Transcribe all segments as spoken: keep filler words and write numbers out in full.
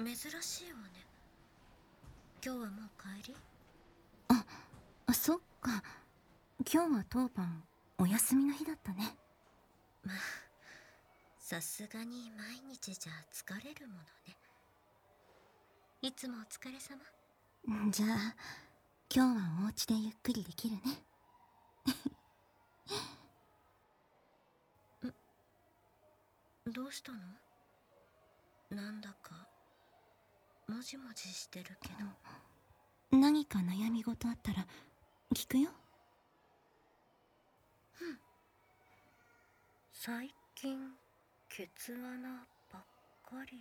珍しいわね。今日はもう帰り？ あ、そっか。今日は当番お休みの日だったね。 まあ、さすがに毎日じゃ疲れるものね。いつもお疲れ様。 じゃあ今日はお家でゆっくりできるね。 どうしたの？なんだかもじもじしてるけど。 何か悩み事あったら聞くよ。 うん。最近ケツ穴ばっかりって。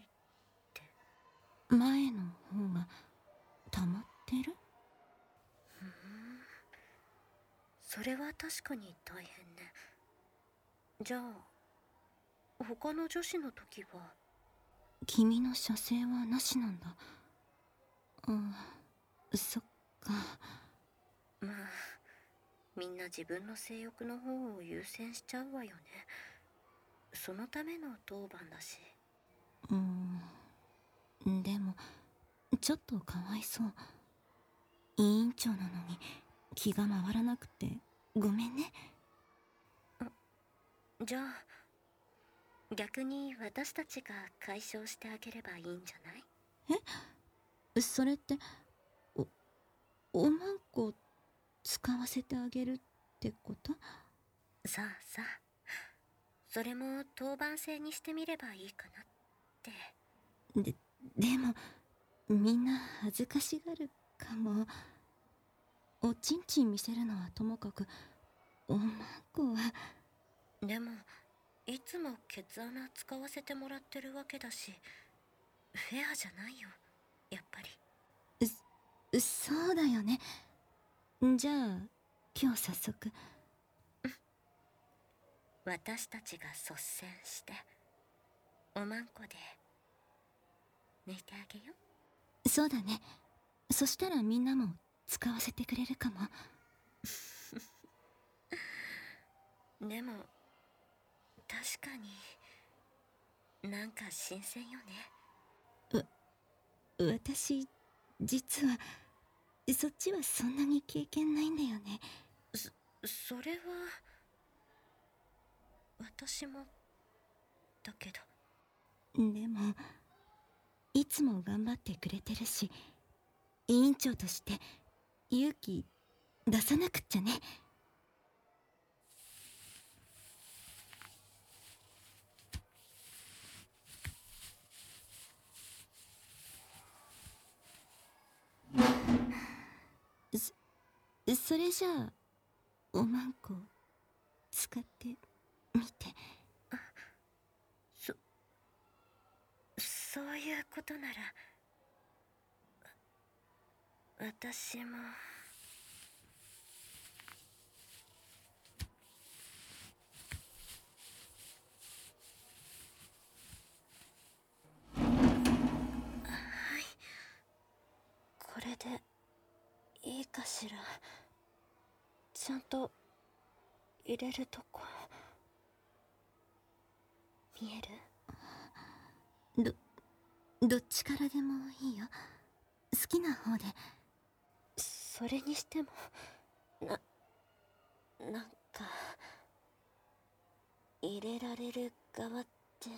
前の方が溜まってる？ ふーん、それは確かに大変ね。じゃあ他の女子の時は？ 君の射精はなしなんだ。あ、そっか。 まあ、みんな自分の性欲の方を優先しちゃうわよね。そのための当番だし。 うーん、でもちょっとかわいそう。委員長なのに気が回らなくてごめんね。 じゃあ逆に私たちが解消してあげればいいんじゃない？ え、それっておおまんこ使わせてあげるってこと？ さあさあ、それも当番制にしてみればいいかなって。 で、でもみんな恥ずかしがるかも。おちんちん見せるのはともかくおまんこは。 でもいつもケツ穴使わせてもらってるわけだし、フェアじゃないよ、やっぱり。 そそうだよね。じゃあ今日早速。 私たちが率先しておまんこで抜いてあげよう。 そうだね。そしたらみんなも使わせてくれるかも。 でも確かになんか新鮮よね。 わ私実はそっちはそんなに経験ないんだよね。 そそれは私もだけど。 でもいつも頑張ってくれてるし、委員長として勇気出さなくっちゃね。そそれじゃあおまんこ使ってみて。 そそういうことなら私も。はい、これでいいかしら。ちゃんと入れるとこ見える？ どどっちからでもいいよ。好きな方で。 それにしてもななんか入れられる側って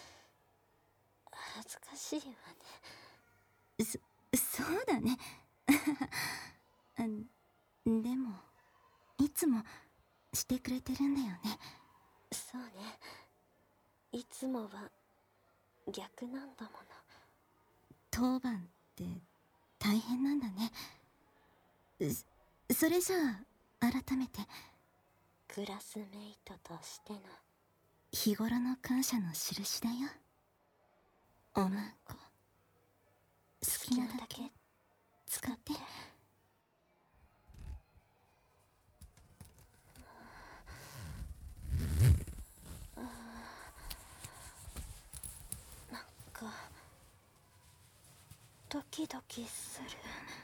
恥ずかしいわね。 そそうだね。あでもいつもしてくれてるんだよね。 そうね、いつもは逆なんだもの。 当番って大変なんだね。そそれじゃあ改めてクラスメイトとしての日頃の感謝の印だよ。おまんこ好きなだけ使って。 なんかドキドキする。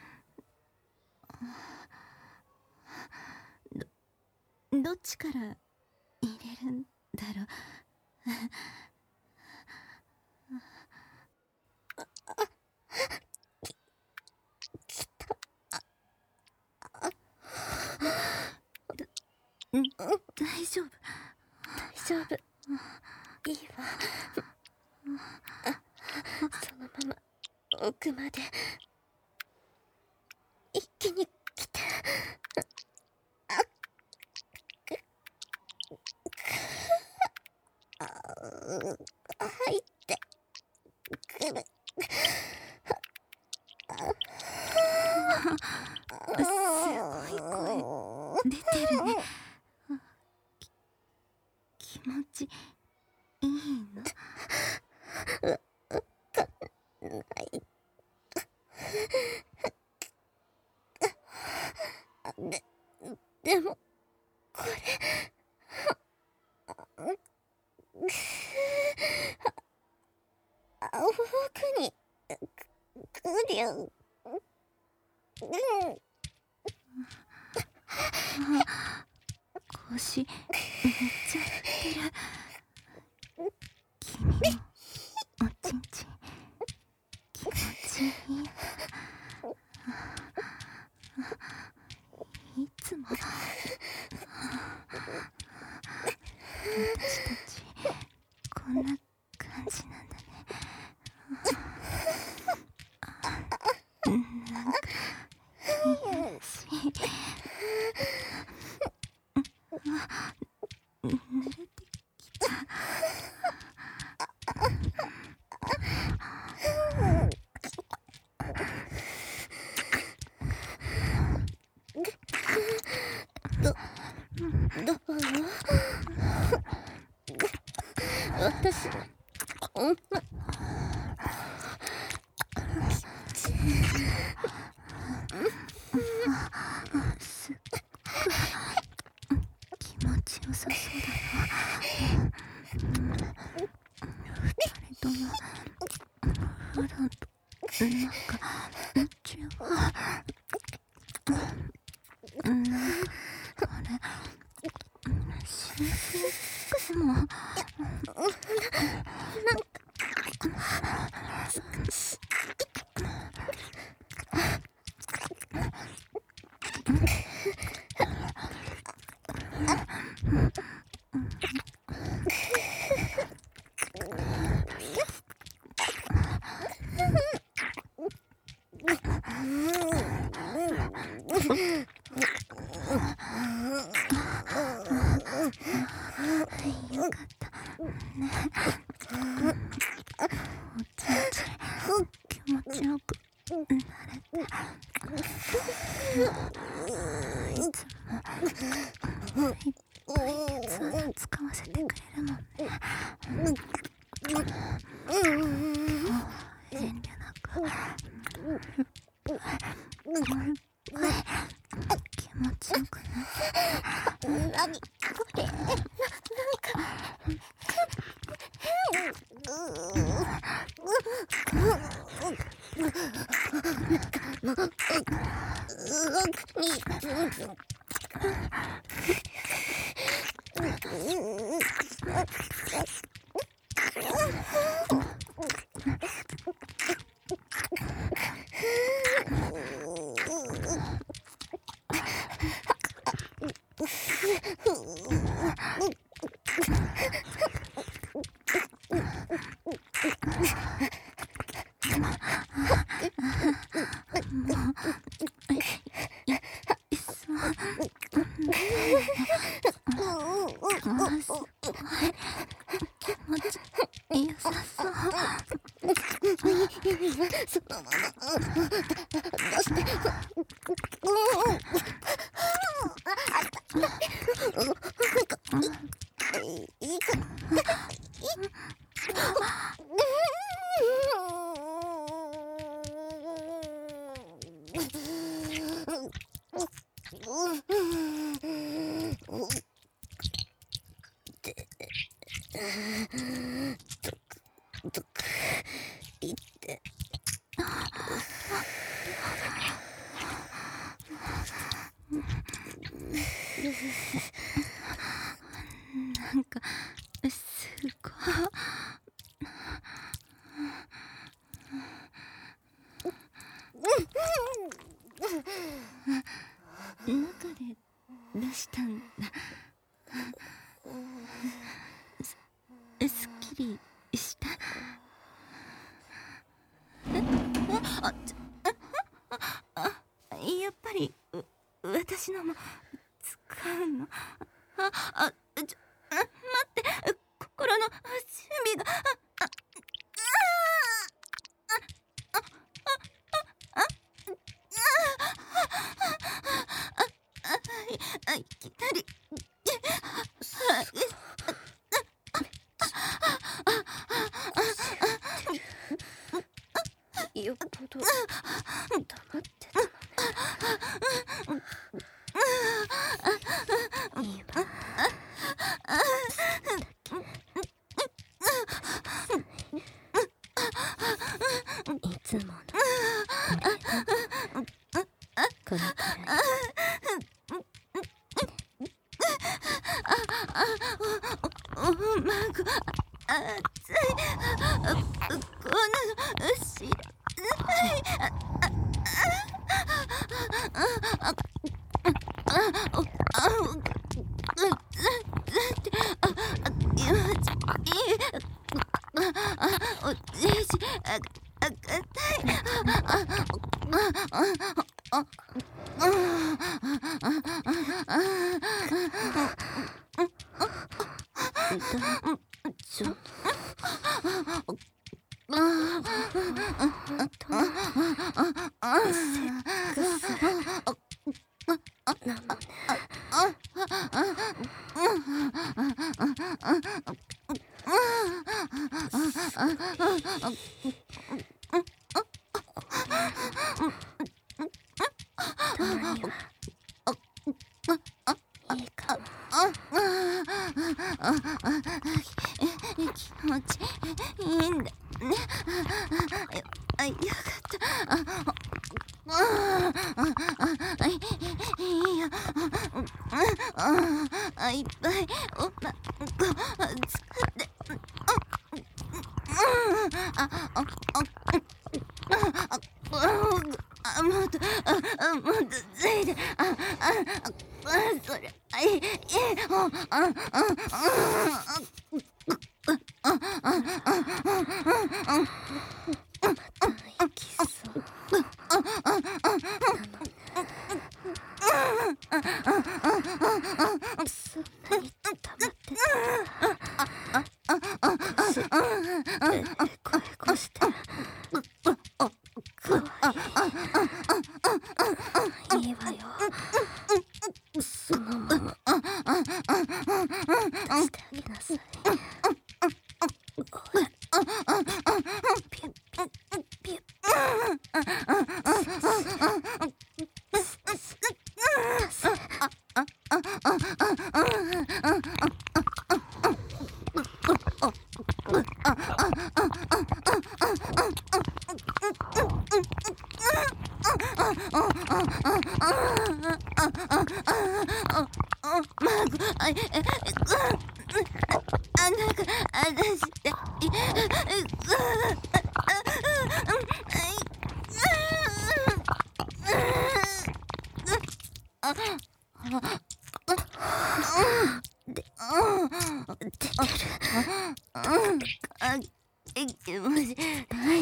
どどっちから入れるんだろう。 大丈夫。 大丈夫。いいわ。そのまま奥まで一気に来て。入ってくる。 すごい声出てるね。き気持ちいいの？ ないで、でもこれ奥に来るよ。 腰めっちゃ振ってる。君のおちんちん気持ちいい。いつも私たちこんな感じなんだね。なんかいやらしい。濡れてきた。 どう？私こんなすっごく気持ちよさそうだな。二人ともほらなんか宇宙はなんかあれ幸せかも。なんかよかったね。おちんちん気持ちよくなれて。いつもいっぱい手伝使わせてくれるもんね。今日は遠慮なくいっぱい気持ちよくなって。 何これ？なんかそのまま出していいかどくいってなんかすごい中で出したんだ。 す、すっきりした？あ、ちょ、あ、やっぱり私のも使うの？あ、あ、ちょ、待って、心の準備が。あ、あ、いきなり。 よっぽど黙ってたのね。今いつものこれくらい。 おまご、熱い。この知らない。おじいじ、あ、あかたい。 ちょったまにはいいかも。 気持ちいいんだね。あ、よかった。あ、いいよ。あ、いっぱいおまご使って。あ、あ、あ、もっと、あ、もっとついて。あ、あ、それ、あ、いい、いい。あ、あ、あ、 いきそうそんなに溜まってた。腰声こしてかわいい。いいわよ。そのまま出してあげなさい。ほら、ピュッピュッピュッ。 気持ちない。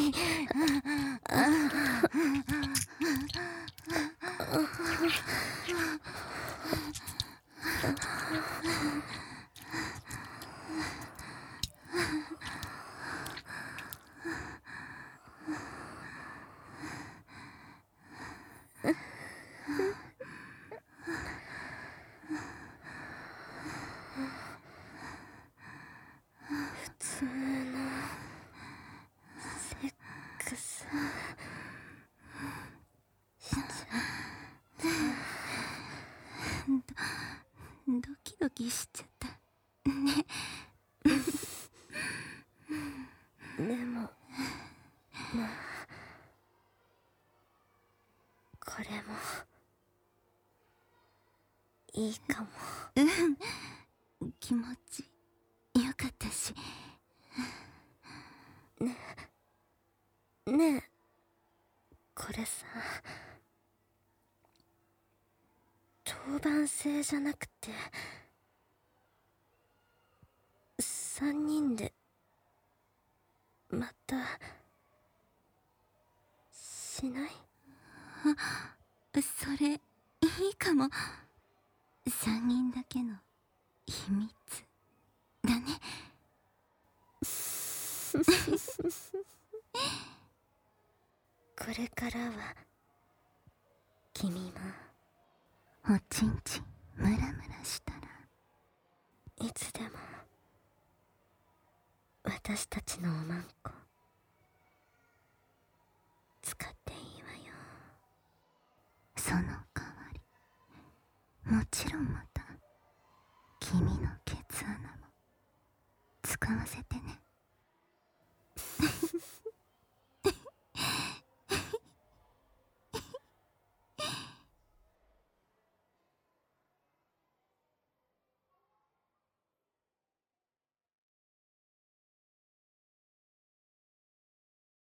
普通のセックスしちゃってドキドキしちゃったね。 でもまあこれもいいかも。 うん、気持ちよかったし。 ねねえ、これさ、当番制じゃなくて三人でまたしない？ あ、それいいかも。三人だけの秘密だね。 これからは君もおちんちんムラムラしたらいつでも私たちのおまんこ使っていいわよ。 その代わりもちろんまた君のケツ穴も使わせてね。